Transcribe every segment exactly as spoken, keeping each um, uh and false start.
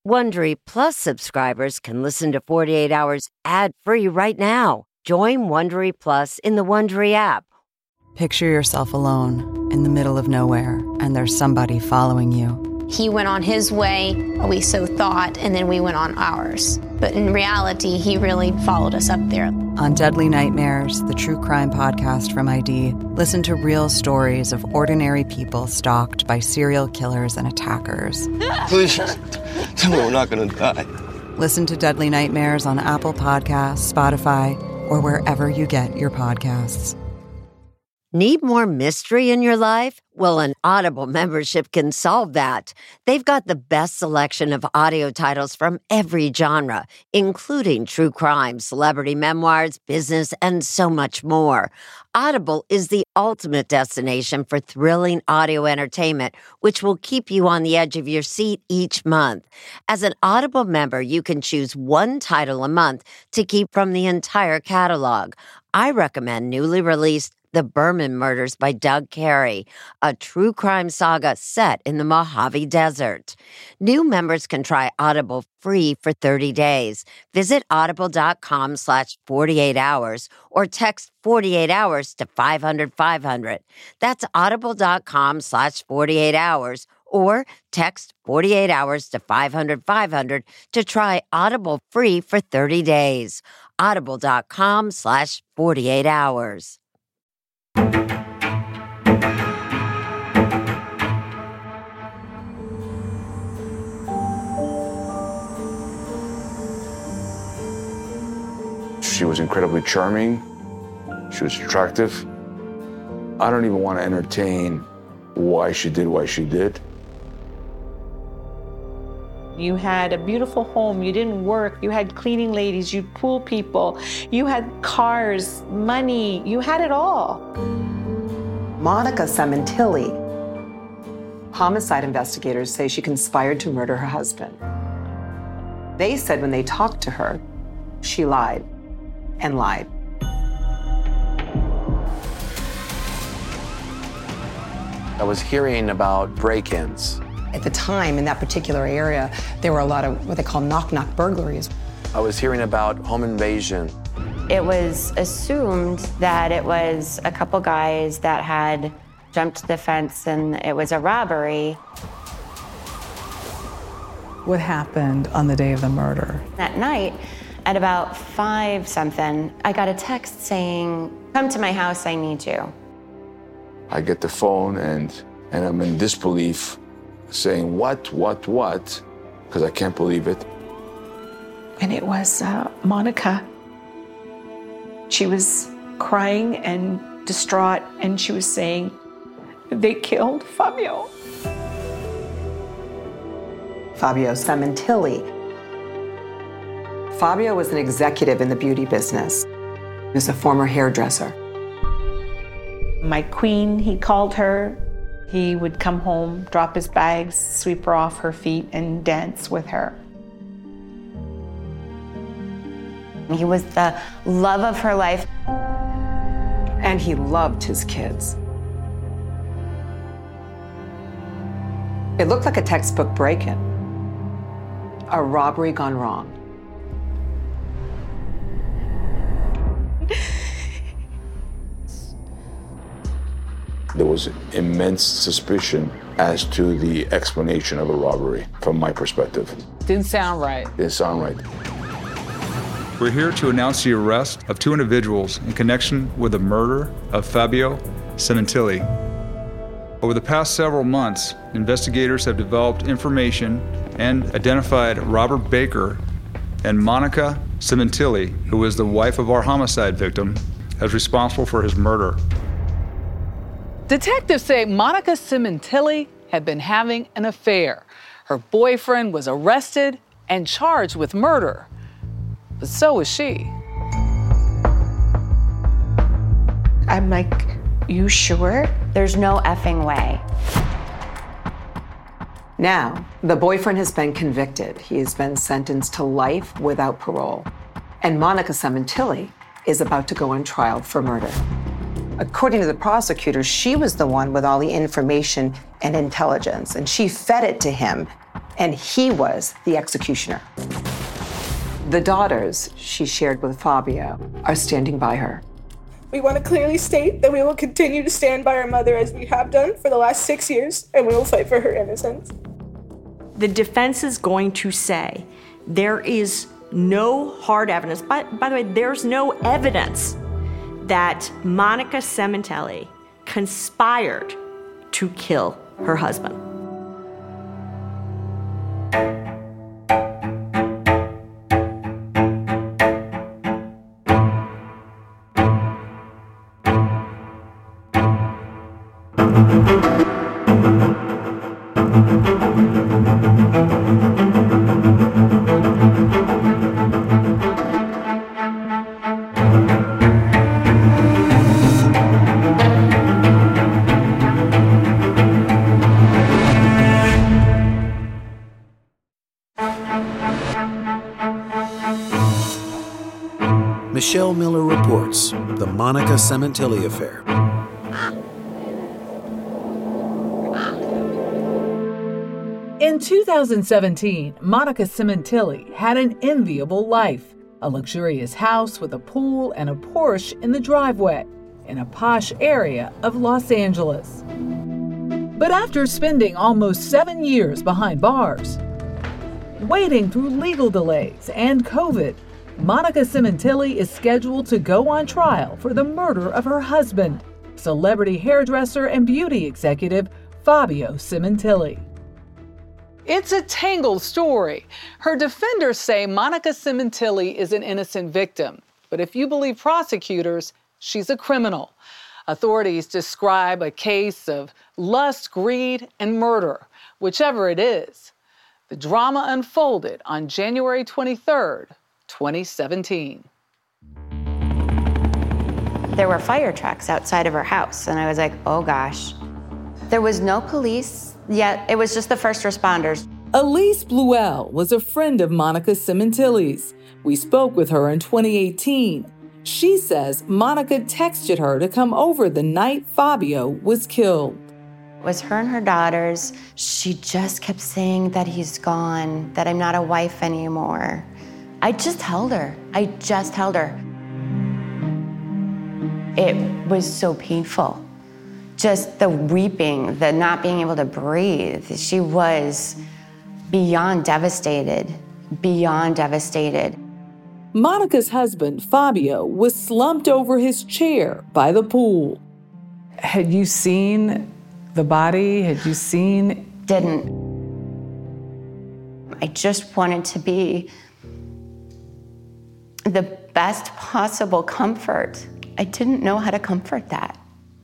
Wondery Plus subscribers can listen to forty-eight hours ad-free right now. Join Wondery Plus in the Wondery app. Picture yourself alone in the middle of nowhere, and there's somebody following you. He went on his way, we so thought, and then we went on ours. But in reality, he really followed us up there. On Deadly Nightmares, the true crime podcast from I D, listen to real stories of ordinary people stalked by serial killers and attackers. Please, tell me we're not going to die. Listen to Deadly Nightmares on Apple Podcasts, Spotify, or wherever you get your podcasts. Need more mystery in your life? Well, an Audible membership can solve that. They've got the best selection of audio titles from every genre, including true crime, celebrity memoirs, business, and so much more. Audible is the ultimate destination for thrilling audio entertainment, which will keep you on the edge of your seat each month. As an Audible member, you can choose one title a month to keep from the entire catalog. I recommend newly released The Berman Murders by Doug Carey, a true crime saga set in the Mojave Desert. New members can try Audible free for thirty days. Visit audible.com slash 48 hours or text forty-eight hours to five hundred five hundred. That's audible.com slash 48 hours or text forty-eight hours to five hundred five hundred to try Audible free for thirty days. Audible.com slash 48 hours. She was incredibly charming. She was attractive. I don't even want to entertain why she did what she did. You had a beautiful home, you didn't work, you had cleaning ladies, you pool people, you had cars, money, you had it all. Monica Cementilli. Homicide investigators say she conspired to murder her husband. They said when they talked to her, she lied and lied. I was hearing about break-ins. At the time, in that particular area, there were a lot of what they call knock-knock burglaries. I was hearing about home invasion. It was assumed that it was a couple guys that had jumped the fence and it was a robbery. What happened on the day of the murder? That night, at about five something, I got a text saying, "Come to my house, I need you." I get the phone and, and I'm in disbelief, saying, what, what, what? Because I can't believe it. And it was uh, Monica. She was crying and distraught, and she was saying, "They killed Fabio." Fabio Cementilli. Fabio was an executive in the beauty business. He was a former hairdresser. My queen, he called her. He would come home, drop his bags, sweep her off her feet, and dance with her. He was the love of her life. And he loved his kids. It looked like a textbook break-in. A robbery gone wrong. There was immense suspicion as to the explanation of a robbery from my perspective. Didn't sound right. Didn't sound right. We're here to announce the arrest of two individuals in connection with the murder of Fabio Cementilli. Over the past several months, investigators have developed information and identified Robert Baker and Monica Cementilli, who is the wife of our homicide victim, as responsible for his murder. Detectives say Monica Cementilli had been having an affair. Her boyfriend was arrested and charged with murder. But so was she. I'm like, "You sure?" There's no effing way. Now, the boyfriend has been convicted. He has been sentenced to life without parole. And Monica Cementilli is about to go on trial for murder. According to the prosecutor, she was the one with all the information and intelligence, and she fed it to him, and he was the executioner. The daughters she shared with Fabio are standing by her. We want to clearly state that we will continue to stand by our mother as we have done for the last six years, and we will fight for her innocence. The defense is going to say there is no hard evidence. By, by the way, there's no evidence that Monica Cementelli conspired to kill her husband. Michelle Miller reports the Monica Cementelli affair. In two thousand seventeen, Monica Cementelli had an enviable life, a luxurious house with a pool and a Porsche in the driveway in a posh area of Los Angeles. But after spending almost seven years behind bars, waiting through legal delays and COVID, Monica Cementelli is scheduled to go on trial for the murder of her husband, celebrity hairdresser and beauty executive Fabio Cementelli. It's a tangled story. Her defenders say Monica Cementelli is an innocent victim, but if you believe prosecutors, she's a criminal. Authorities describe a case of lust, greed, and murder, whichever it is. The drama unfolded on January twenty-third, twenty seventeen. There were fire trucks outside of her house, and I was like, oh gosh. There was no police yet. It was just the first responders. Elise Bluell was a friend of Monica Cementelli's. We spoke with her in twenty eighteen. She says Monica texted her to come over the night Fabio was killed. It was her and her daughters. She just kept saying that he's gone, that I'm not a wife anymore. I just held her. I just held her. It was so painful. Just the weeping, the not being able to breathe. She was beyond devastated, beyond devastated. Monica's husband, Fabio, was slumped over his chair by the pool. Had you seen the body? Had you seen? Didn't. I just wanted to be the best possible comfort. I didn't know how to comfort that.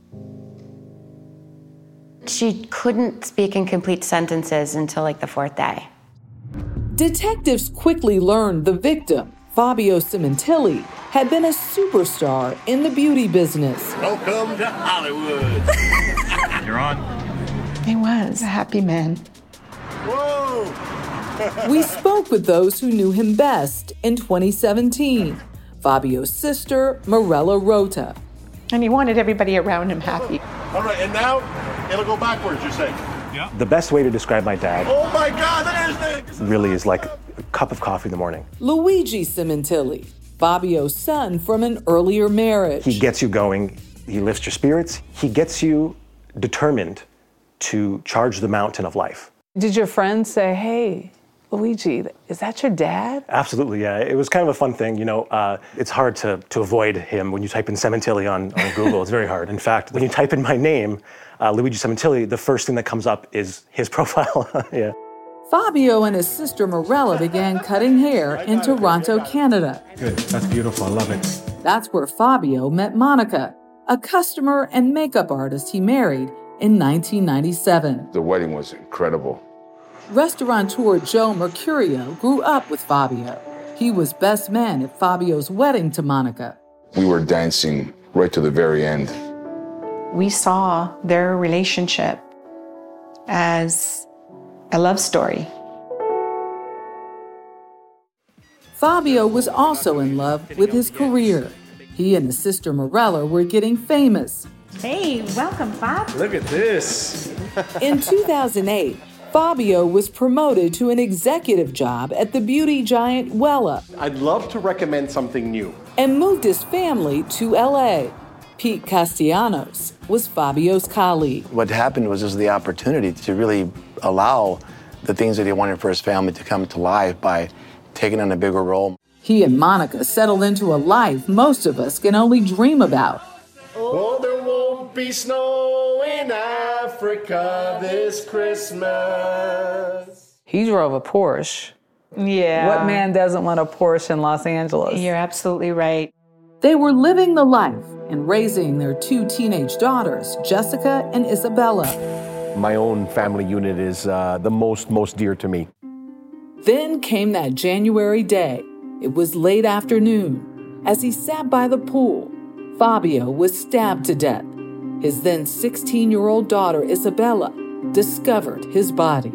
She couldn't speak in complete sentences until like the fourth day. Detectives quickly learned the victim, Fabio Cementelli, had been a superstar in the beauty business. Welcome to Hollywood. You're on. He was a happy man. Whoa! We spoke with those who knew him best in twenty seventeen. Fabio's sister, Morella Rota. And he wanted everybody around him happy. All right, and now it'll go backwards, you're saying? Yeah. The best way to describe my dad Oh my God, that is really is like a cup of coffee in the morning. Luigi Cementelli, Fabio's son from an earlier marriage. He gets you going, he lifts your spirits, he gets you determined to charge the mountain of life. Did your friends say, hey, Luigi, is that your dad? Absolutely, yeah. It was kind of a fun thing. You know, uh, it's hard to, to avoid him when you type in Cementelli on, on Google. It's very hard. In fact, when you type in my name, uh, Luigi Cementelli, the first thing that comes up is his profile. Yeah. Fabio and his sister Morella began cutting hair in Toronto, Canada. Good, that's beautiful, I love it. That's where Fabio met Monica, a customer and makeup artist he married in nineteen ninety-seven. The wedding was incredible. Restaurateur Joe Mercurio grew up with Fabio. He was best man at Fabio's wedding to Monica. We were dancing right to the very end. We saw their relationship as a love story. Fabio was also in love with his career. He and his sister Morella were getting famous. Hey, welcome, Bob. Look at this. In two thousand eight, Fabio was promoted to an executive job at the beauty giant Wella. I'd love to recommend something new. And moved his family to L A. Pete Castellanos was Fabio's colleague. What happened was, was the opportunity to really allow the things that he wanted for his family to come to life by taking on a bigger role. He and Monica settled into a life most of us can only dream about. Oh, there won't be snow in Africa this Christmas. He drove a Porsche. Yeah. What man doesn't want a Porsche in Los Angeles? You're absolutely right. They were living the life and raising their two teenage daughters, Jessica and Isabella. My own family unit is uh, the most, most dear to me. Then came that January day. It was late afternoon. As he sat by the pool, Fabio was stabbed to death. His then sixteen-year-old daughter, Isabella, discovered his body.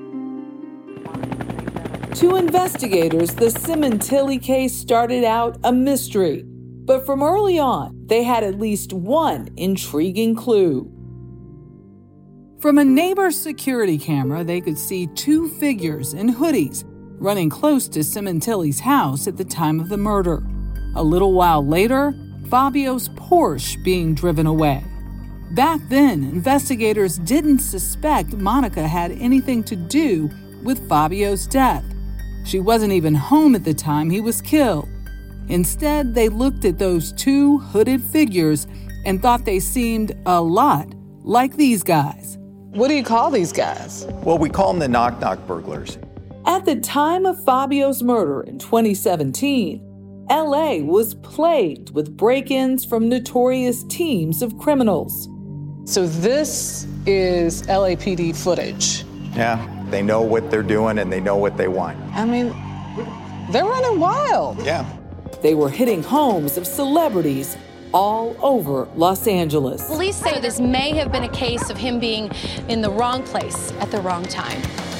To investigators, the Simontilli case started out a mystery. But from early on, they had at least one intriguing clue. From a neighbor's security camera, they could see two figures in hoodies running close to Simontilli's house at the time of the murder. A little while later, Fabio's Porsche being driven away. Back then, investigators didn't suspect Monica had anything to do with Fabio's death. She wasn't even home at the time he was killed. Instead, they looked at those two hooded figures and thought they seemed a lot like these guys. What do you call these guys? Well, we call them the knock-knock burglars. At the time of Fabio's murder in twenty seventeen, L A was plagued with break-ins from notorious teams of criminals. So this is L A P D footage. Yeah, they know what they're doing and they know what they want. I mean, they're running wild. Yeah. They were hitting homes of celebrities all over Los Angeles. Police say this may have been a case of him being in the wrong place at the wrong time.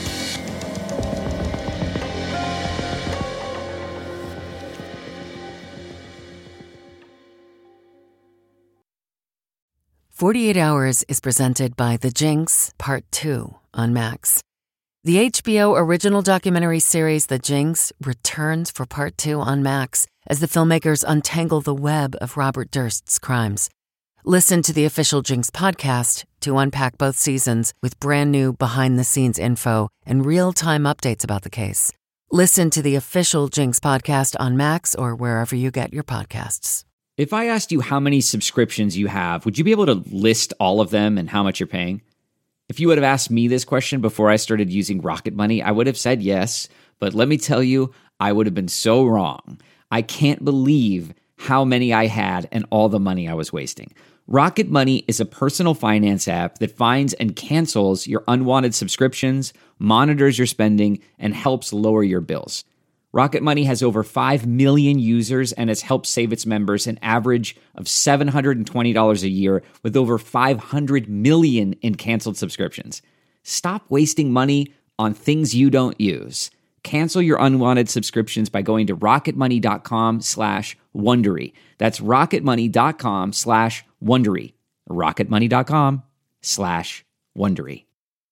forty-eight hours is presented by The Jinx, Part two on Max. The H B O original documentary series The Jinx returns for Part two on Max as the filmmakers untangle the web of Robert Durst's crimes. Listen to the official Jinx podcast to unpack both seasons with brand new behind-the-scenes info and real-time updates about the case. Listen to the official Jinx podcast on Max or wherever you get your podcasts. If I asked you how many subscriptions you have, would you be able to list all of them and how much you're paying? If you would have asked me this question before I started using Rocket Money, I would have said yes, but let me tell you, I would have been so wrong. I can't believe how many I had and all the money I was wasting. Rocket Money is a personal finance app that finds and cancels your unwanted subscriptions, monitors your spending, and helps lower your bills. Rocket Money has over five million users and has helped save its members an average of seven hundred twenty dollars a year with over five hundred million in canceled subscriptions. Stop wasting money on things you don't use. Cancel your unwanted subscriptions by going to rocketmoney.com slash Wondery. That's rocketmoney.com slash Wondery. rocketmoney.com slash Wondery.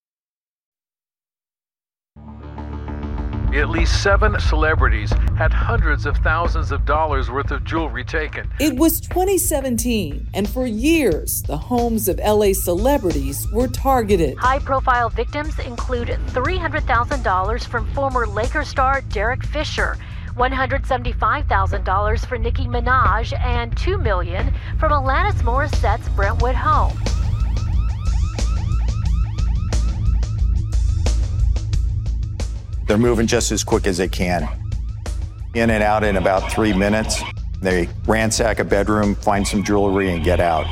At least seven celebrities had hundreds of thousands of dollars worth of jewelry taken. It was twenty seventeen, and for years, the homes of L A celebrities were targeted. High-profile victims include three hundred thousand dollars from former Lakers star Derek Fisher, one hundred seventy-five thousand dollars for Nicki Minaj, and two million dollars from Alanis Morissette's Brentwood home. They're moving just as quick as they can. In and out in about three minutes. They ransack a bedroom, find some jewelry, and get out.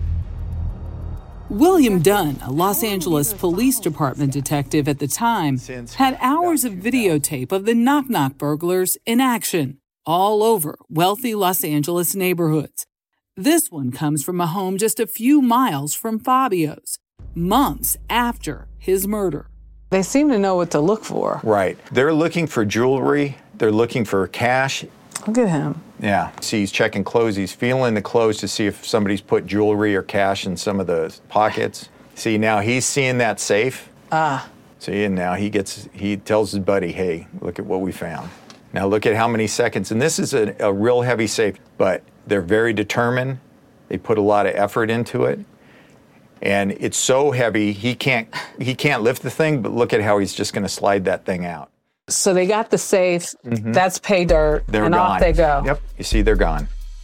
William Dunn, a Los Angeles Police Department detective at the time, had hours of videotape of the knock-knock burglars in action all over wealthy Los Angeles neighborhoods. This one comes from a home just a few miles from Fabio's, months after his murder. They seem to know what to look for. Right. They're looking for jewelry. They're looking for cash. Look at him. Yeah. See, he's checking clothes. He's feeling the clothes to see if somebody's put jewelry or cash in some of the pockets. See, now he's seeing that safe. Ah. See, and now he gets, he tells his buddy, hey, look at what we found. Now look at how many seconds, and this is a, a real heavy safe, but they're very determined. They put a lot of effort into it. And it's so heavy, he can't, he can't lift the thing, but look at how he's just gonna slide that thing out. So they got the safe, mm-hmm. That's pay dirt, they're and gone. Off they go. Yep, you see they're gone.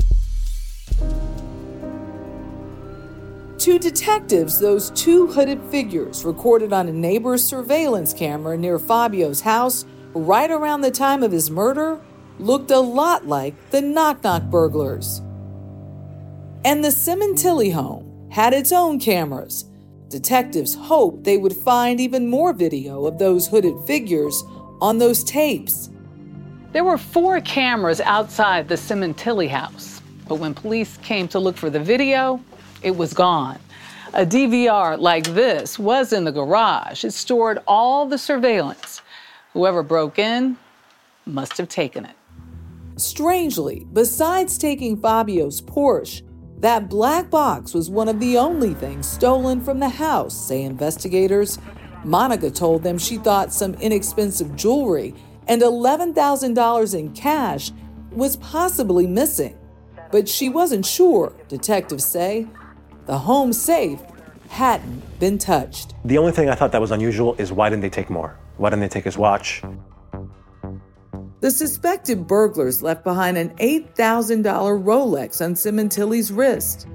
To detectives, those two hooded figures recorded on a neighbor's surveillance camera near Fabio's house right around the time of his murder looked a lot like the Knock Knock burglars. And the Cementilli home had its own cameras. Detectives hoped they would find even more video of those hooded figures on those tapes. There were four cameras outside the Cementilli house, but when police came to look for the video, it was gone. A D V R like this was in the garage. It stored all the surveillance. Whoever broke in must have taken it. Strangely, besides taking Fabio's Porsche, that black box was one of the only things stolen from the house, say investigators. Monica told them she thought some inexpensive jewelry and eleven thousand dollars in cash was possibly missing. But she wasn't sure, detectives say. The home safe hadn't been touched. The only thing I thought that was unusual is why didn't they take more? Why didn't they take his watch? The suspected burglars left behind an eight thousand dollars Rolex on Cementilli's wrist.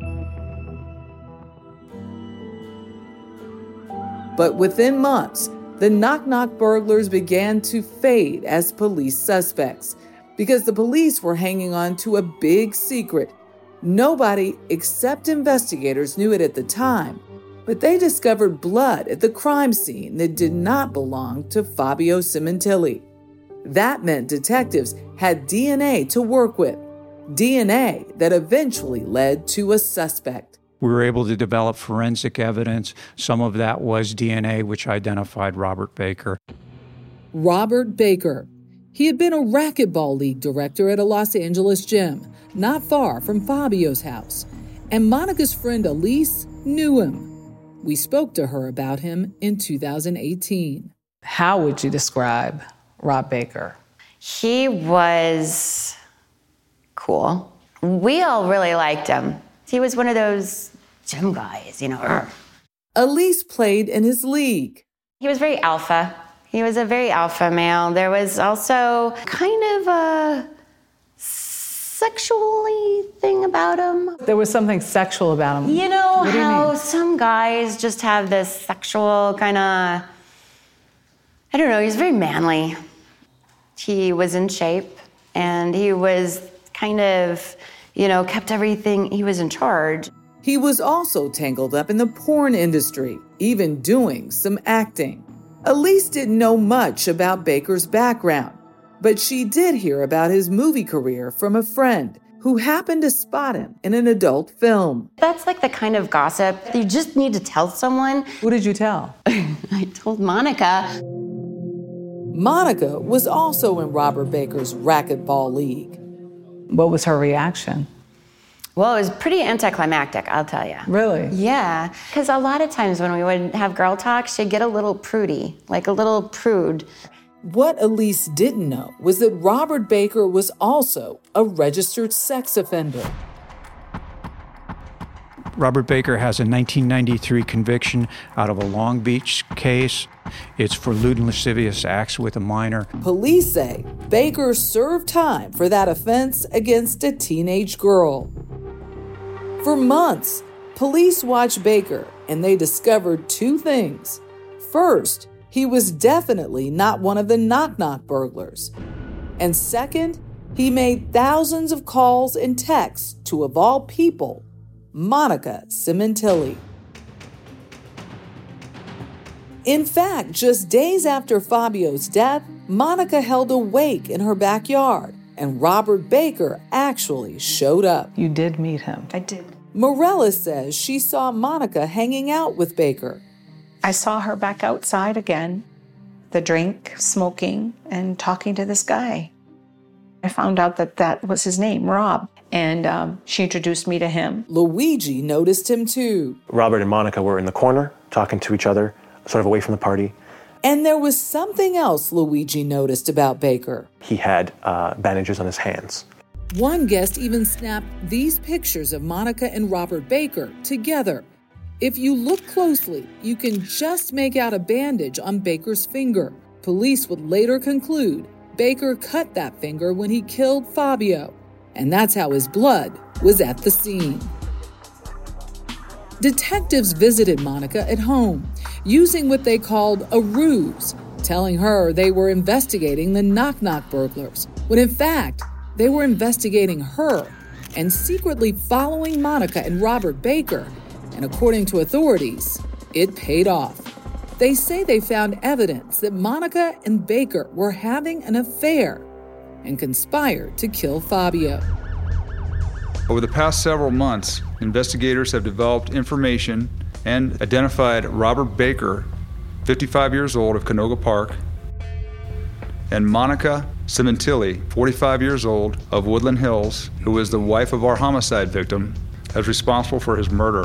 But within months, the Knock Knock burglars began to fade as police suspects because the police were hanging on to a big secret. Nobody except investigators knew it at the time, but they discovered blood at the crime scene that did not belong to Fabio Cementilli. That meant detectives had D N A to work with, D N A that eventually led to a suspect. We were able to develop forensic evidence. Some of that was D N A, which identified Robert Baker. Robert Baker. He had been a racquetball league director at a Los Angeles gym, not far from Fabio's house. And Monica's friend Elise knew him. We spoke to her about him in two thousand eighteen. How would you describe Rob Baker? He was cool. We all really liked him. He was one of those gym guys, you know. Elise played in his league. He was very alpha. He was a very alpha male. There was also kind of a sexually thing about him. There was something sexual about him. You know What do you how mean? some guys just have this sexual kind of, I don't know, he's very manly. He was in shape and he was kind of, you know, kept everything, he was in charge. He was also tangled up in the porn industry, even doing some acting. Elise didn't know much about Baker's background, but she did hear about his movie career from a friend who happened to spot him in an adult film. That's like the kind of gossip you just need to tell someone. Who did you tell? I told Monica. Monica was also in Robert Baker's racquetball league. What was her reaction? Well, it was pretty anticlimactic, I'll tell you. Really? Yeah, because a lot of times when we would have girl talk, she'd get a little prudy, like a little prude. What Elise didn't know was that Robert Baker was also a registered sex offender. Robert Baker has a nineteen ninety-three conviction out of a Long Beach case. It's for lewd and lascivious acts with a minor. Police say Baker served time for that offense against a teenage girl. For months, police watched Baker and they discovered two things. First, he was definitely not one of the Knock Knock burglars. And second, he made thousands of calls and texts to, of all people, Monica Cementilli. In fact, just days after Fabio's death, Monica held a wake in her backyard, and Robert Baker actually showed up. You did meet him. I did. Morella says she saw Monica hanging out with Baker. I saw her back outside again, the drink, smoking, and talking to this guy. I found out that that was his name, Rob, and um, she introduced me to him. Luigi noticed him too. Robert and Monica were in the corner talking to each other, sort of away from the party. And there was something else Luigi noticed about Baker. He had uh, bandages on his hands. One guest even snapped these pictures of Monica and Robert Baker together. If you look closely, you can just make out a bandage on Baker's finger. Police would later conclude Baker cut that finger when he killed Fabio, and that's how his blood was at the scene. Detectives visited Monica at home, using what they called a ruse, telling her they were investigating the knock-knock burglars, when in fact, they were investigating her and secretly following Monica and Robert Baker. And according to authorities, it paid off. They say they found evidence that Monica and Baker were having an affair and conspired to kill Fabio. Over the past several months, investigators have developed information and identified Robert Baker, fifty-five years old, of Canoga Park, and Monica Cementilli, forty-five years old, of Woodland Hills, who is the wife of our homicide victim, as responsible for his murder.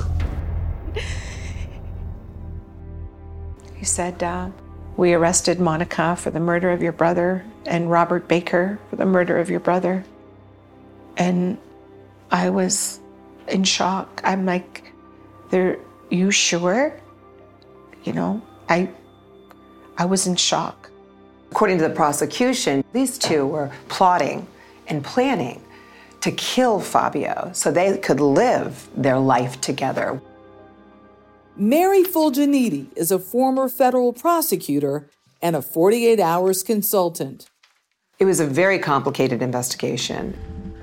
He said, uh, we arrested Monica for the murder of your brother and Robert Baker for the murder of your brother. And I was in shock. I'm like, "They're, you sure?" You know, I, I was in shock. According to the prosecution, these two were plotting and planning to kill Fabio so they could live their life together. Mary Fulginiti is a former federal prosecutor and a forty-eight hours consultant. It was a very complicated investigation.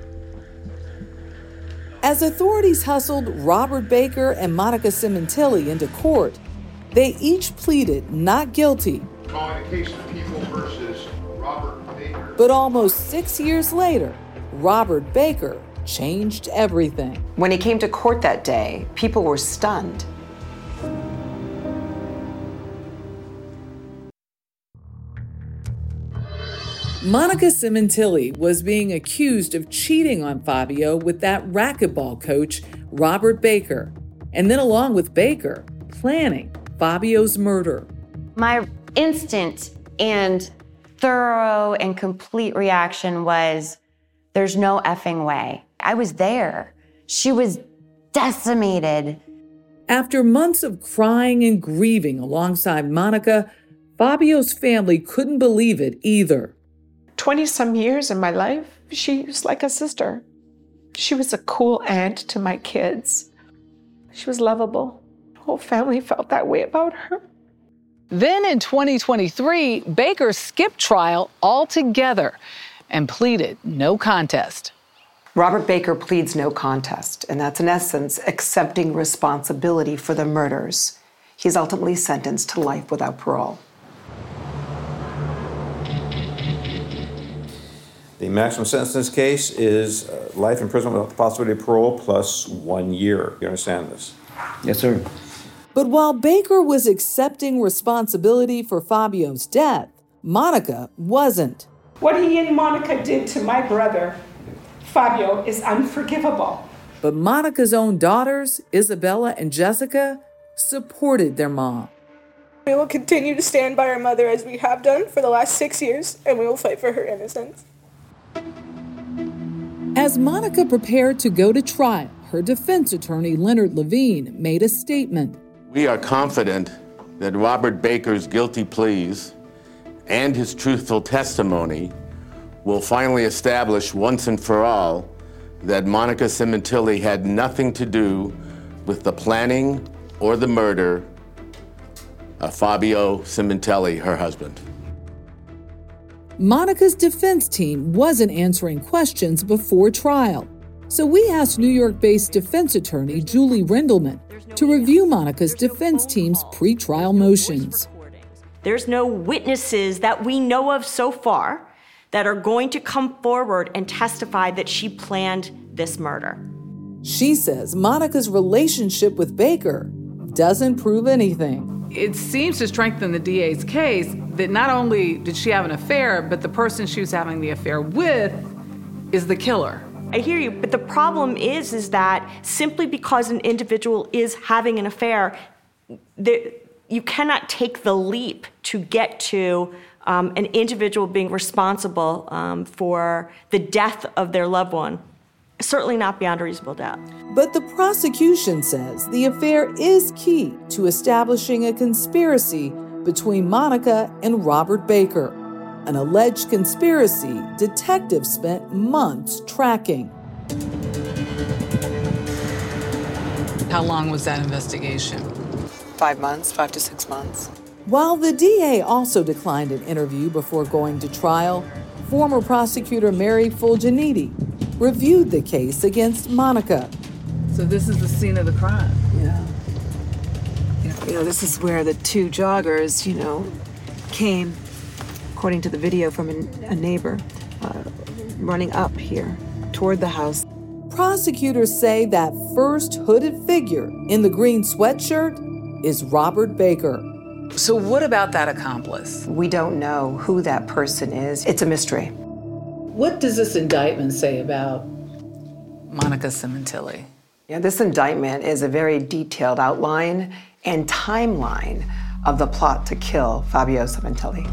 As authorities hustled Robert Baker and Monica Cementilli into court, they each pleaded not guilty. Calling the case of People versus Robert Baker. But almost six years later, Robert Baker changed everything. When he came to court that day, people were stunned. Monica Cementilli was being accused of cheating on Fabio with that racquetball coach, Robert Baker, and then along with Baker, planning Fabio's murder. My instant and thorough and complete reaction was, there's no effing way. I was there. She was decimated. After months of crying and grieving alongside Monica, Fabio's family couldn't believe it either. twenty-some years in my life, she was like a sister. She was a cool aunt to my kids. She was lovable. The whole family felt that way about her. Then in twenty twenty-three, Baker skipped trial altogether and pleaded no contest. Robert Baker pleads no contest, and that's in essence accepting responsibility for the murders. He's ultimately sentenced to life without parole. The maximum sentence in this case is uh, life imprisonment without the possibility of parole plus one year. You understand this? Yes, sir. But while Baker was accepting responsibility for Fabio's death, Monica wasn't. What he and Monica did to my brother, Fabio, is unforgivable. But Monica's own daughters, Isabella and Jessica, supported their mom. We will continue to stand by our mother as we have done for the last six years, and we will fight for her innocence. As Monica prepared to go to trial, her defense attorney, Leonard Levine, made a statement. We are confident that Robert Baker's guilty pleas and his truthful testimony will finally establish once and for all that Monica Cementilli had nothing to do with the planning or the murder of Fabio Cementilli, her husband. Monica's defense team wasn't answering questions before trial, so we asked New York-based defense attorney Julie Rindelman to review Monica's defense team's pretrial motions. There's no witnesses that we know of so far that are going to come forward and testify that she planned this murder. She says Monica's relationship with Baker doesn't prove anything. It seems to strengthen the D A's case that not only did she have an affair, but the person she was having the affair with is the killer. I hear you, but the problem is, is that simply because an individual is having an affair, there, you cannot take the leap to get to um, an individual being responsible um, for the death of their loved one. Certainly not beyond a reasonable doubt. But the prosecution says the affair is key to establishing a conspiracy between Monica and Robert Baker, an alleged conspiracy detectives spent months tracking. How long was that investigation? Five months, five to six months. While the D A also declined an interview before going to trial, former prosecutor Mary Fulginiti reviewed the case against Monica. So this is the scene of the crime. Yeah. You know, this is where the two joggers, you know, came, according to the video from a, a neighbor, uh, running up here toward the house. Prosecutors say that first hooded figure in the green sweatshirt is Robert Baker. So what about that accomplice? We don't know who that person is. It's a mystery. What does this indictment say about Monica Cementilli? Yeah, this indictment is a very detailed outline and timeline of the plot to kill Fabio Cementilli.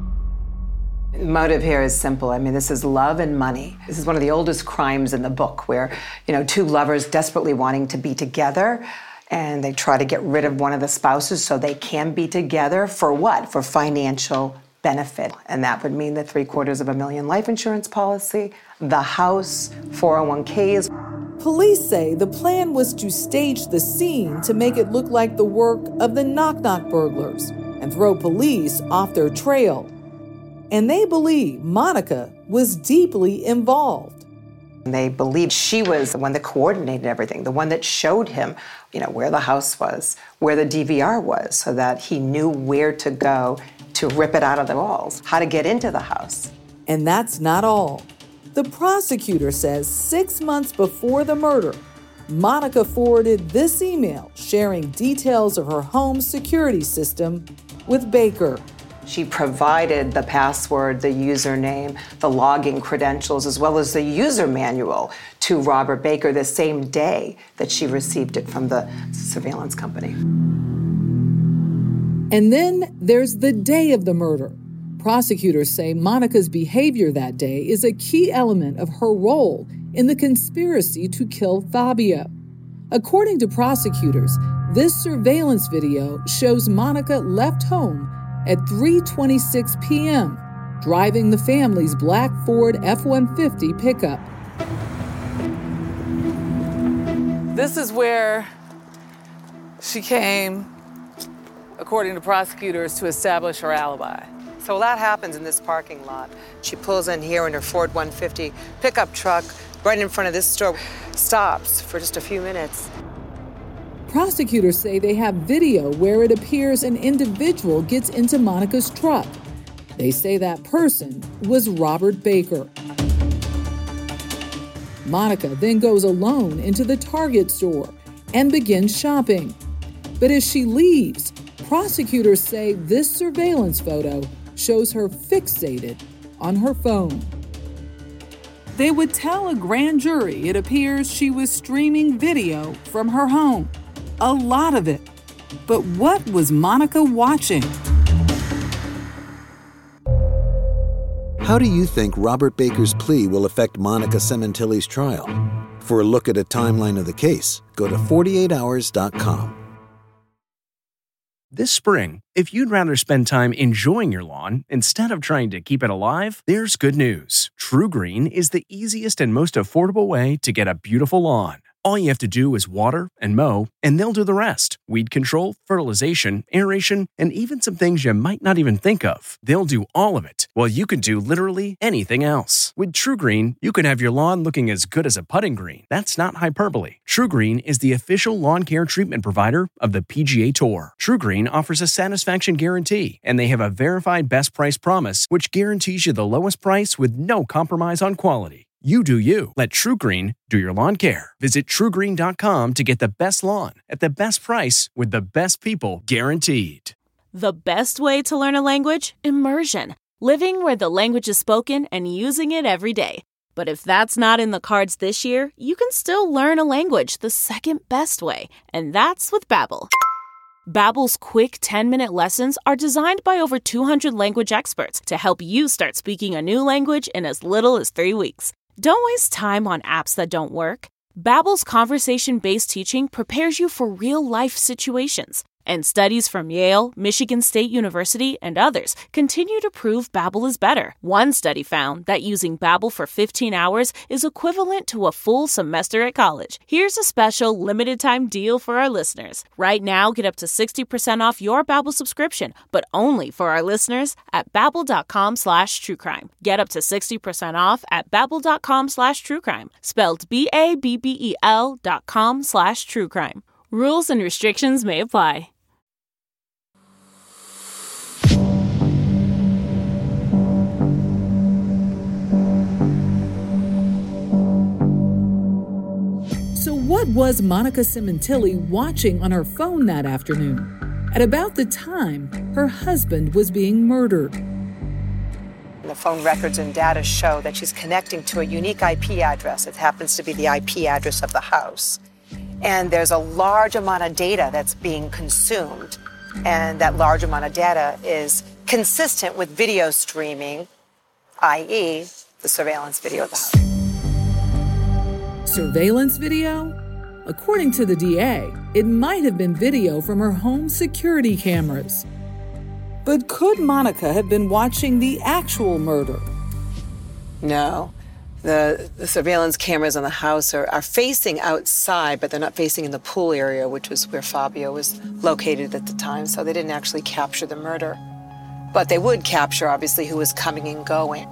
The motive here is simple. I mean, this is love and money. This is one of the oldest crimes in the book where, you know, two lovers desperately wanting to be together and they try to get rid of one of the spouses so they can be together for what? For financial benefit. And that would mean the three quarters of a million life insurance policy, the house, four oh one k's. Police say the plan was to stage the scene to make it look like the work of the Knock Knock burglars and throw police off their trail. And they believe Monica was deeply involved. They believed she was the one that coordinated everything, the one that showed him, you know, where the house was, where the D V R was, so that he knew where to go to rip it out of the walls, how to get into the house. And that's not all. The prosecutor says six months before the murder, Monica forwarded this email sharing details of her home security system with Baker. She provided the password, the username, the login credentials, as well as the user manual to Robert Baker the same day that she received it from the surveillance company. And then there's the day of the murder. Prosecutors say Monica's behavior that day is a key element of her role in the conspiracy to kill Fabio. According to prosecutors, this surveillance video shows Monica left home at three twenty-six p.m., driving the family's black Ford F one fifty pickup. This is where she came, according to prosecutors, to establish her alibi. So that happens in this parking lot. She pulls in here in her Ford one fifty pickup truck right in front of this store, stops for just a few minutes. Prosecutors say they have video where it appears an individual gets into Monica's truck. They say that person was Robert Baker. Monica then goes alone into the Target store and begins shopping. But as she leaves, prosecutors say this surveillance photo shows her fixated on her phone. They would tell a grand jury it appears she was streaming video from her home. A lot of it. But what was Monica watching? How do you think Robert Baker's plea will affect Monica Cementilli's trial? For a look at a timeline of the case, go to forty-eight hours dot com. This spring, if you'd rather spend time enjoying your lawn instead of trying to keep it alive, there's good news. TruGreen is the easiest and most affordable way to get a beautiful lawn. All you have to do is water and mow, and they'll do the rest. Weed control, fertilization, aeration, and even some things you might not even think of. They'll do all of it, while you can do literally anything else. With TruGreen, you can have your lawn looking as good as a putting green. That's not hyperbole. TruGreen is the official lawn care treatment provider of the P G A Tour. TruGreen offers a satisfaction guarantee, and they have a verified best price promise, which guarantees you the lowest price with no compromise on quality. You do you. Let TruGreen do your lawn care. Visit True Green dot com to get the best lawn at the best price with the best people guaranteed. The best way to learn a language? Immersion. Living where the language is spoken and using it every day. But if that's not in the cards this year, you can still learn a language the second best way. And that's with Babbel. Babbel's quick ten-minute lessons are designed by over two hundred language experts to help you start speaking a new language in as little as three weeks. Don't waste time on apps that don't work. Babbel's conversation-based teaching prepares you for real-life situations. And studies from Yale, Michigan State University, and others continue to prove Babbel is better. One study found that using Babbel for fifteen hours is equivalent to a full semester at college. Here's a special limited-time deal for our listeners. Right now, get up to sixty percent off your Babbel subscription, but only for our listeners at babbel.com slash truecrime. Get up to sixty percent off at babbel.com slash truecrime, spelled B A B B E L dot com slash truecrime. Rules and restrictions may apply. So what was Monica Simontilli watching on her phone that afternoon? At about the time her husband was being murdered. The phone records and data show that she's connecting to a unique I P address. It happens to be the I P address of the house. And there's a large amount of data that's being consumed. And that large amount of data is consistent with video streaming, that is the surveillance video of the house. Surveillance video? According to the D A, it might have been video from her home security cameras. But could Monica have been watching the actual murder? No. The, the surveillance cameras on the house are, are facing outside, but they're not facing in the pool area, which was where Fabio was located at the time, so they didn't actually capture the murder. But they would capture, obviously, who was coming and going.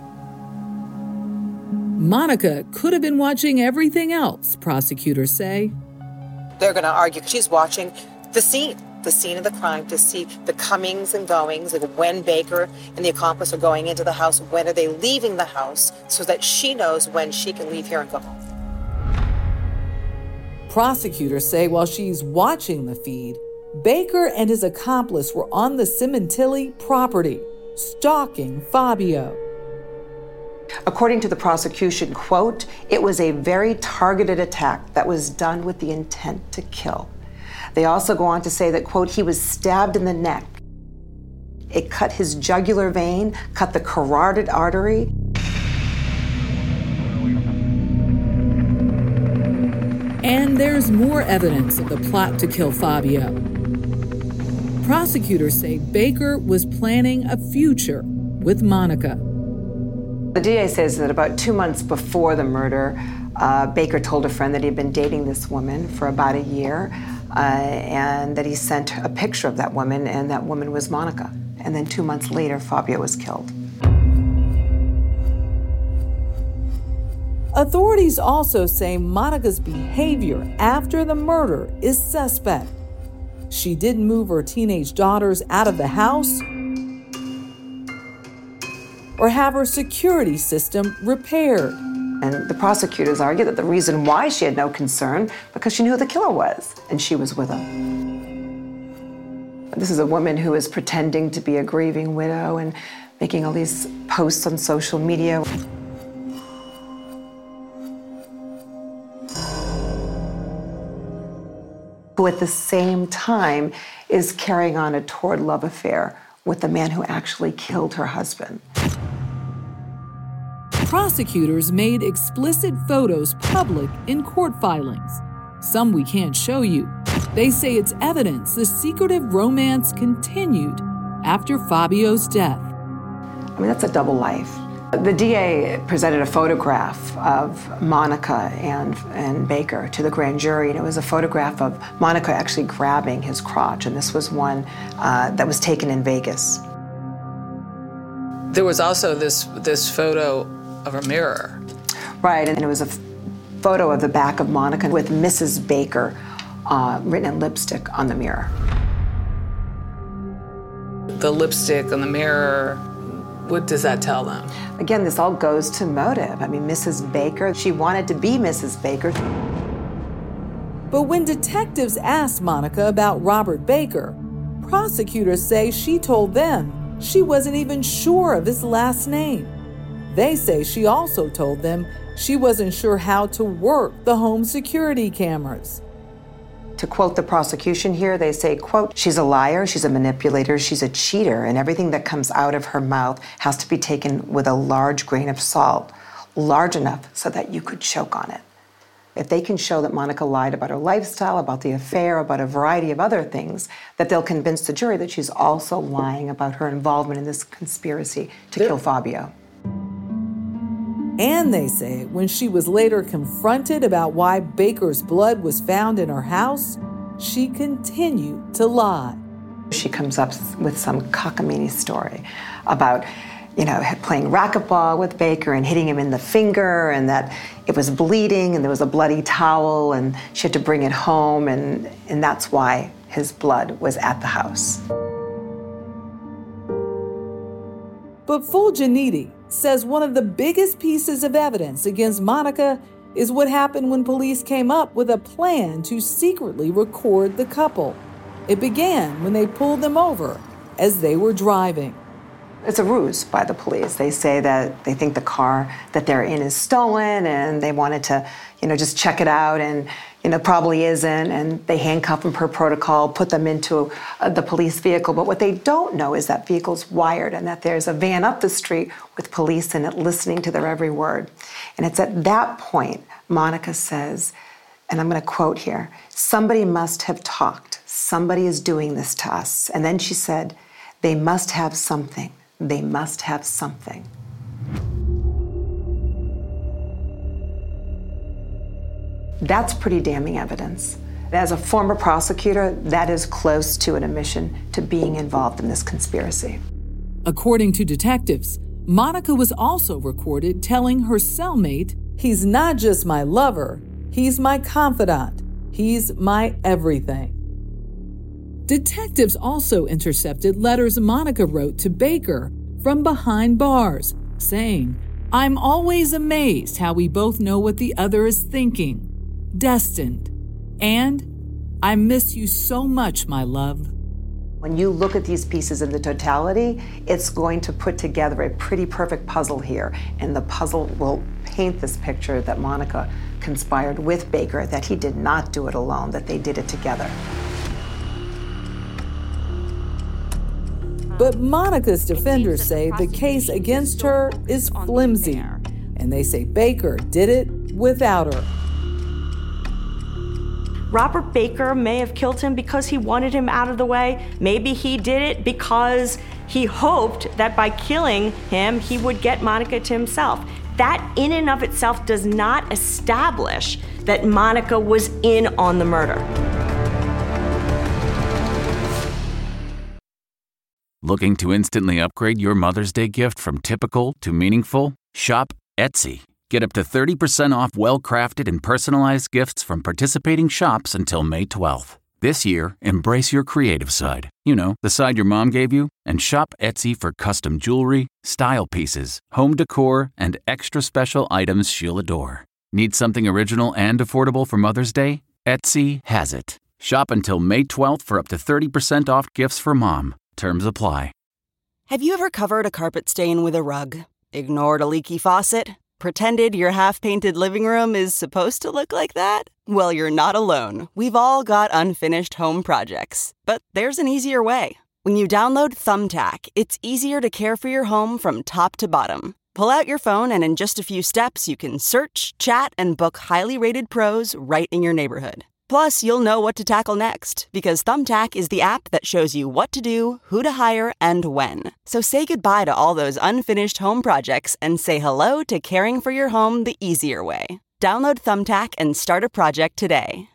Monica could have been watching everything else, prosecutors say. They're going to argue she's watching the scene, the scene of the crime, to see the comings and goings, like when Baker and the accomplice are going into the house, when are they leaving the house, so that she knows when she can leave here and go home. Prosecutors say while she's watching the feed, Baker and his accomplice were on the Simontilli property, stalking Fabio. According to the prosecution, quote, it was a very targeted attack that was done with the intent to kill. They also go on to say that, quote, he was stabbed in the neck. It cut his jugular vein, cut the carotid artery. And there's more evidence of the plot to kill Fabio. Prosecutors say Baker was planning a future with Monica. The D A says that about two months before the murder, uh, Baker told a friend that he'd been dating this woman for about a year, uh, and that he sent a picture of that woman, and that woman was Monica. And then two months later, Fabio was killed. Authorities also say Monica's behavior after the murder is suspect. She didn't move her teenage daughters out of the house or have her security system repaired. And the prosecutors argue that the reason why she had no concern, because she knew who the killer was, and she was with him. This is a woman who is pretending to be a grieving widow and making all these posts on social media. Who at the same time is carrying on a torrid love affair with the man who actually killed her husband. Prosecutors made explicit photos public in court filings. Some we can't show you. They say it's evidence the secretive romance continued after Fabio's death. I mean, that's a double life. The D A presented a photograph of Monica and, and Baker to the grand jury, and it was a photograph of Monica actually grabbing his crotch, and this was one uh, that was taken in Vegas. There was also this, this photo of a mirror. Right, and it was a f- photo of the back of Monica with Missus Baker uh, written in lipstick on the mirror. The lipstick on the mirror, what does that tell them? Again, this all goes to motive. I mean, Missus Baker, she wanted to be Missus Baker. But when detectives asked Monica about Robert Baker, prosecutors say she told them she wasn't even sure of his last name. They say she also told them she wasn't sure how to work the home security cameras. To quote the prosecution here, they say, quote, she's a liar, she's a manipulator, she's a cheater, and everything that comes out of her mouth has to be taken with a large grain of salt, large enough so that you could choke on it. If they can show that Monica lied about her lifestyle, about the affair, about a variety of other things, that they'll convince the jury that she's also lying about her involvement in this conspiracy to kill Fabio. And they say when she was later confronted about why Baker's blood was found in her house, she continued to lie. She comes up with some cockamamie story about, you know, playing racquetball with Baker and hitting him in the finger, and that it was bleeding and there was a bloody towel and she had to bring it home, and, and that's why his blood was at the house. But Fulginiti says one of the biggest pieces of evidence against Monica is what happened when police came up with a plan to secretly record the couple. It began when they pulled them over as they were driving. It's a ruse by the police. They say that they think the car that they're in is stolen and they wanted to, you know, just check it out, and, you know, probably isn't, and they handcuff them per protocol, put them into uh, the police vehicle. But what they don't know is that vehicle's wired and that there's a van up the street with police in it listening to their every word. And it's at that point Monica says, and I'm going to quote here, somebody must have talked. Somebody is doing this to us. And then she said, they must have something. They must have something. That's pretty damning evidence. As a former prosecutor, that is close to an admission to being involved in this conspiracy. According to detectives, Monica was also recorded telling her cellmate, he's not just my lover, he's my confidant, he's my everything. Detectives also intercepted letters Monica wrote to Baker from behind bars, saying, I'm always amazed how we both know what the other is thinking. Destined. And I miss you so much, my love. When you look at these pieces in the totality, it's going to put together a pretty perfect puzzle here. And the puzzle will paint this picture that Monica conspired with Baker, that he did not do it alone, that they did it together. But Monica's defenders say the case against her is flimsy, and they say Baker did it without her. Robert Baker may have killed him because he wanted him out of the way. Maybe he did it because he hoped that by killing him, he would get Monica to himself. That in and of itself does not establish that Monica was in on the murder. Looking to instantly upgrade your Mother's Day gift from typical to meaningful? Shop Etsy. Get up to thirty percent off well-crafted and personalized gifts from participating shops until May twelfth. This year, embrace your creative side. You know, the side your mom gave you. And shop Etsy for custom jewelry, style pieces, home decor, and extra special items she'll adore. Need something original and affordable for Mother's Day? Etsy has it. Shop until May twelfth for up to thirty percent off gifts for mom. Terms apply. Have you ever covered a carpet stain with a rug? Ignored a leaky faucet? Pretended your half-painted living room is supposed to look like that? Well, you're not alone. We've all got unfinished home projects. But there's an easier way. When you download Thumbtack, it's easier to care for your home from top to bottom. Pull out your phone and in just a few steps, you can search, chat, and book highly rated pros right in your neighborhood. Plus, you'll know what to tackle next, because Thumbtack is the app that shows you what to do, who to hire, and when. So say goodbye to all those unfinished home projects and say hello to caring for your home the easier way. Download Thumbtack and start a project today.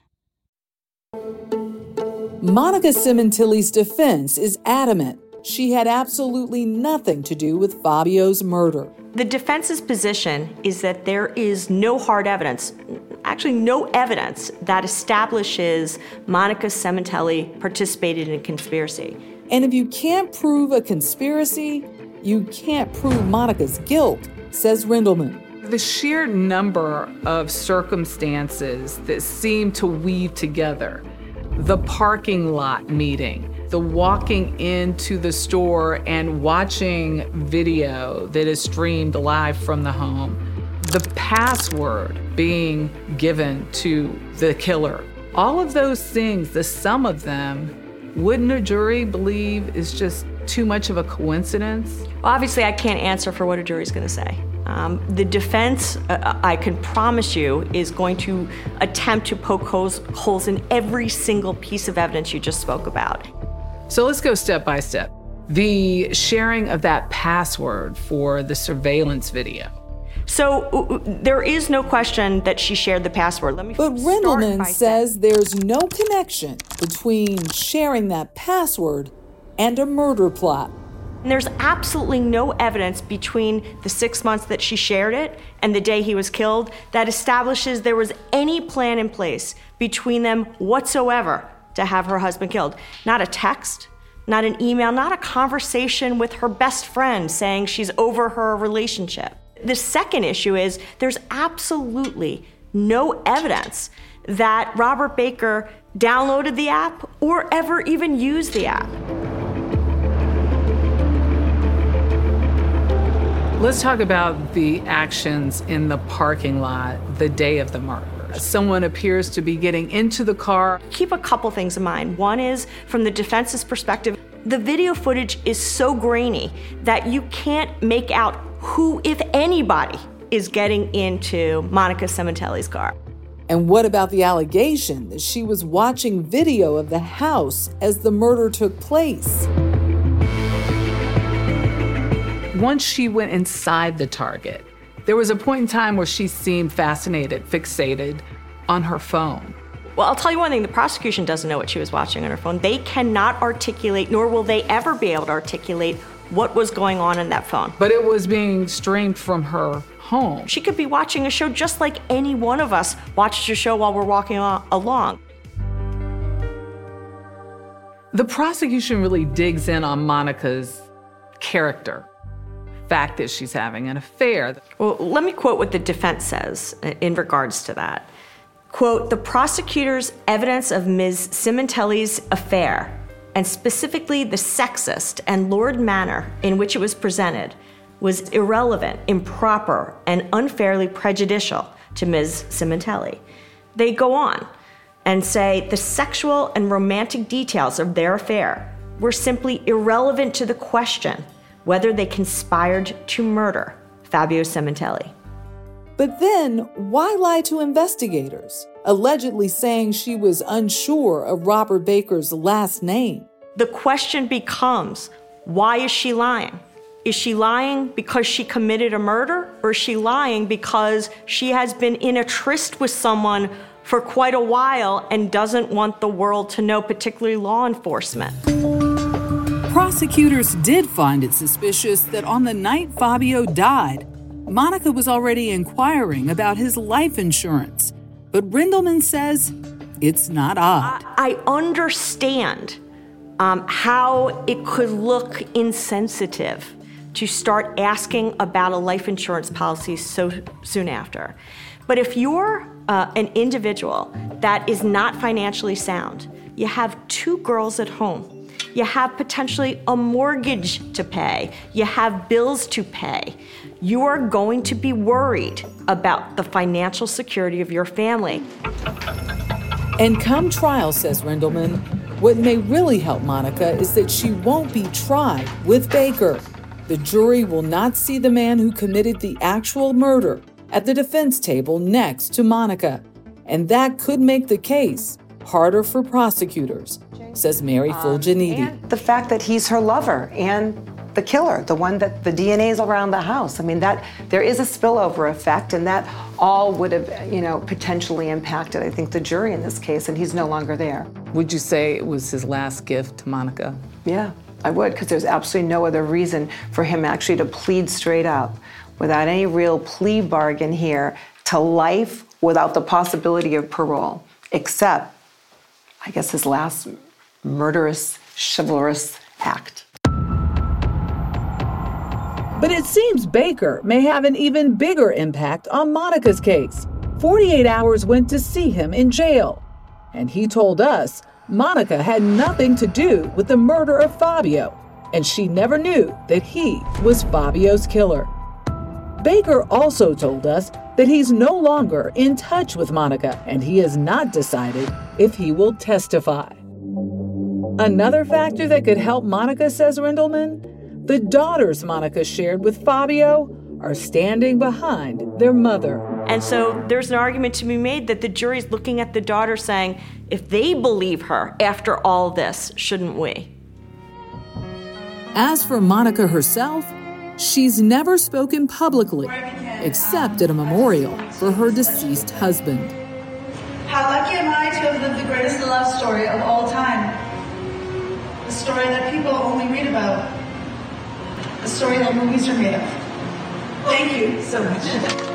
Monica Cementilli's defense is adamant she had absolutely nothing to do with Fabio's murder. The defense's position is that there is no hard evidence, actually no evidence, that establishes Monica Cementilli participated in a conspiracy. And if you can't prove a conspiracy, you can't prove Monica's guilt, says Rendelman. The sheer number of circumstances that seem to weave together, the parking lot meeting, the walking into the store and watching video that is streamed live from the home, the password being given to the killer, All of those things, the sum of them, wouldn't a jury believe is just too much of a coincidence? Well, obviously, I can't answer for what a jury's going to say. Um, the defense, uh, I can promise you, is going to attempt to poke holes, holes in every single piece of evidence you just spoke about. So let's go step by step. The sharing of that password for the surveillance video. So uh, there is no question that she shared the password. Let me But Rendleman says there's no connection between sharing that password and a murder plot. And there's absolutely no evidence between the six months that she shared it and the day he was killed that establishes there was any plan in place between them whatsoever to have her husband killed. Not a text, not an email, not a conversation with her best friend saying she's over her relationship. The second issue is there's absolutely no evidence that Robert Baker downloaded the app or ever even used the app. Let's talk about the actions in the parking lot the day of the murder. Someone appears to be getting into the car. Keep a couple things in mind. One is, from the defense's perspective, the video footage is so grainy that you can't make out who, if anybody, is getting into Monica Cementelli's car. And what about the allegation that she was watching video of the house as the murder took place? Once she went inside the Target, there was a point in time where she seemed fascinated, fixated on her phone. Well, I'll tell you one thing, the prosecution doesn't know what she was watching on her phone. They cannot articulate, nor will they ever be able to articulate, what was going on in that phone. But it was being streamed from her home. She could be watching a show just like any one of us watches a show while we're walking along. The prosecution really digs in on Monica's character. Fact that she's having an affair. Well, let me quote what the defense says in regards to that. Quote, the prosecutor's evidence of Miz Cementelli's affair, and specifically the sexist and lurid manner in which it was presented, was irrelevant, improper, and unfairly prejudicial to Miz Cementelli. They go on and say the sexual and romantic details of their affair were simply irrelevant to the question whether they conspired to murder Fabio Cementelli. But then, why lie to investigators, allegedly saying she was unsure of Robert Baker's last name? The question becomes, why is she lying? Is she lying because she committed a murder, or is she lying because she has been in a tryst with someone for quite a while and doesn't want the world to know, particularly law enforcement? Prosecutors did find it suspicious that on the night Fabio died, Monica was already inquiring about his life insurance. But Rendleman says it's not odd. I, I understand um, how it could look insensitive to start asking about a life insurance policy so soon after. But if you're uh, an individual that is not financially sound, you have two girls at home, you have potentially a mortgage to pay, you have bills to pay, you are going to be worried about the financial security of your family. And come trial, says Rendleman, what may really help Monica is that she won't be tried with Baker. The jury will not see the man who committed the actual murder at the defense table next to Monica. And that could make the case harder for prosecutors, says Mary Fulginiti. Um, and the fact that he's her lover and the killer, the one that the D N A is around the house. I mean, that there is a spillover effect, and that all would have, you know, potentially impacted, I think, the jury in this case, and he's no longer there. Would you say it was his last gift to Monica? Yeah, I would, because there's absolutely no other reason for him actually to plead straight up, without any real plea bargain here, to life without the possibility of parole, except, I guess, his last murderous, chivalrous act. But it seems Baker may have an even bigger impact on Monica's case. forty-eight hours went to see him in jail. And he told us Monica had nothing to do with the murder of Fabio, and she never knew that he was Fabio's killer. Baker also told us that he's no longer in touch with Monica, and he has not decided if he will testify. Another factor that could help Monica, says Rindleman, the daughters Monica shared with Fabio are standing behind their mother. And so there's an argument to be made that the jury's looking at the daughter saying, if they believe her after all this, shouldn't we? As for Monica herself, she's never spoken publicly, except at a memorial for her deceased husband. How lucky am I to have lived the greatest love story of all time? The story that people only read about. The story that movies are made of. Thank you so much.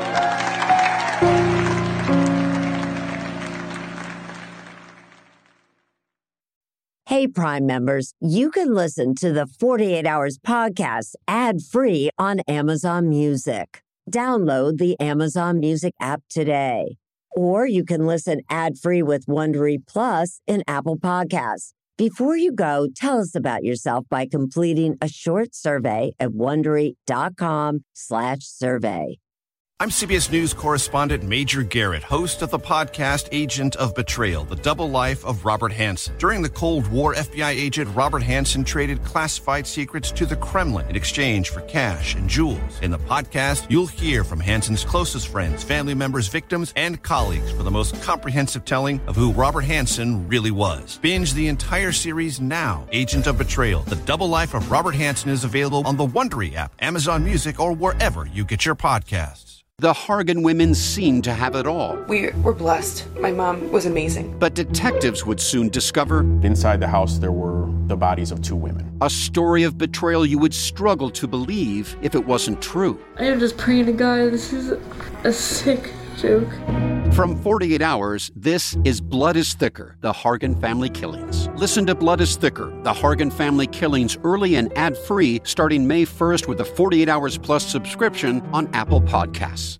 Hey, Prime members, you can listen to the forty-eight hours podcast ad-free on Amazon Music. Download the Amazon Music app today. Or you can listen ad-free with Wondery Plus in Apple Podcasts. Before you go, tell us about yourself by completing a short survey at Wondery.com slash survey. I'm C B S News correspondent Major Garrett, host of the podcast Agent of Betrayal, The Double Life of Robert Hanssen. During the Cold War, F B I agent Robert Hanssen traded classified secrets to the Kremlin in exchange for cash and jewels. In the podcast, you'll hear from Hanssen's closest friends, family members, victims, and colleagues for the most comprehensive telling of who Robert Hanssen really was. Binge the entire series now. Agent of Betrayal, The Double Life of Robert Hanssen is available on the Wondery app, Amazon Music, or wherever you get your podcasts. The Hargan women seemed to have it all. We were blessed. My mom was amazing. But detectives would soon discover inside the house there were the bodies of two women. A story of betrayal you would struggle to believe if it wasn't true. I am just praying to God, this is a sick joke. From forty-eight hours, this is Blood is Thicker, The Hargan Family Killings. Listen to Blood is Thicker, The Hargan Family Killings early and ad-free starting May first with a forty-eight hours plus subscription on Apple Podcasts.